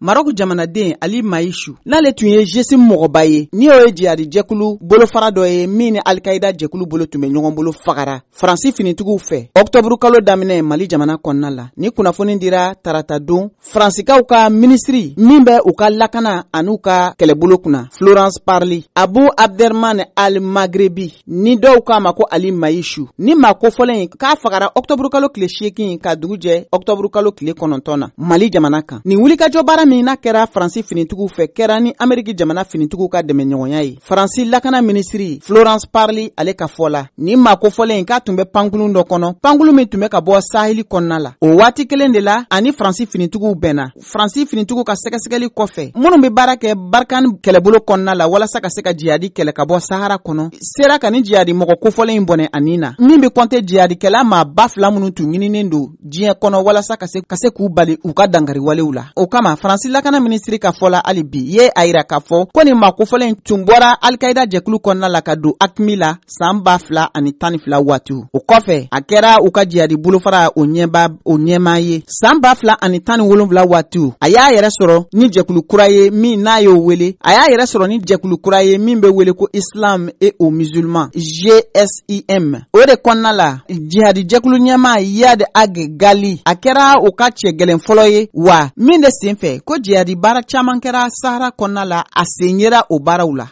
Maroc jamanaden Ali Maïchou n'ale tun ye jesi mɔgɔba ye ni o ye jihadi jɛkulu bolofara dɔ ye min ni Al-Qaïda jɛkulu bolo tun bɛ ɲɔgɔn bolo fagara Faransi finitigiw fɛ octobre kalo daminɛ Mali jamana kɔnɔna la ni kunnafoni dira tarata don Fransikaw ka ministri min bɛ u ka lakana an'u ka kɛlɛbolo kunna Florence Parly Abu Abderrahmane Al-Maghrebi ni dɔw k'a ma ko Ali Maïchou ni maa kofɔlen k'a fagara octobre kalo tile 8 ka dugu jɛ octobre kalo tile 9 na Mali jamana kan ni wulikajɔ baara min n'a kɛra Faransi finitigiw fɛ kɛra ni Ameriki jamana finitigiw ka dɛmɛ ɲɔgɔnya ye Faransi lakana ministri Florence Parly ale ka fɔ la ni maa kofɔlen k'a tun bɛ pankulun dɔ kɔnɔ pankulun min tun bɛ ka bɔ Saheli kɔnɔna la o waati kelen de la ani Faransi finitigiw bɛnna Faransi finitigiw ka sɛgɛsɛgɛli kɔfɛ minnu bɛ baara kɛ Barkani kɛlɛbolo kɔnɔna la walasa ka se ka jihadi kɛlɛ ka bɔ Sahara kɔnɔ sera ka ni jihadi mɔgɔ kofɔlen in bɔnɛ ani na min bɛ kɔnte jihadikɛla maa ba fila minnu tun ɲininen don diɲɛ kɔnɔ walasa ka se k'u bali u ka dankari walew la o kama Faransi lakana ministri ka fɔla hali bi ye a yira k'a fɔ ko nin maa kofɔlen tun bɔra Al-Qaïda jɛkulu kɔnɔna la ka don AQMI la san 2012 waatiw o kɔfɛ a kɛra u ka jihadi bolofara o ɲɛmaa ye san 2017 waatiw a y'a yɛrɛ sɔrɔ ni jɛkulu kura ye min n'a y'o wele a y'a yɛrɛ sɔrɔ ni jɛkulu kura ye min bɛ wele ko Islam et aux musulmans GSIM o de kɔnɔna la jihadi jɛkulu ɲɛmaa Yad Ag Gali a kɛra u ka cɛ gɛlɛn fɔlɔ ye wa min de senfɛ ko jihadi baara caman kɛra Sahara kɔnɔna la a sen yera o baaraw la